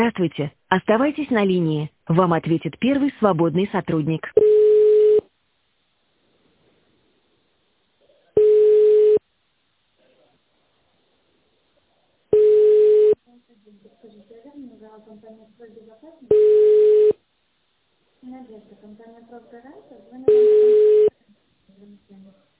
Здравствуйте. Оставайтесь на линии. Вам ответит первый свободный сотрудник. Надежда, компания «Профгарант», звонит вам по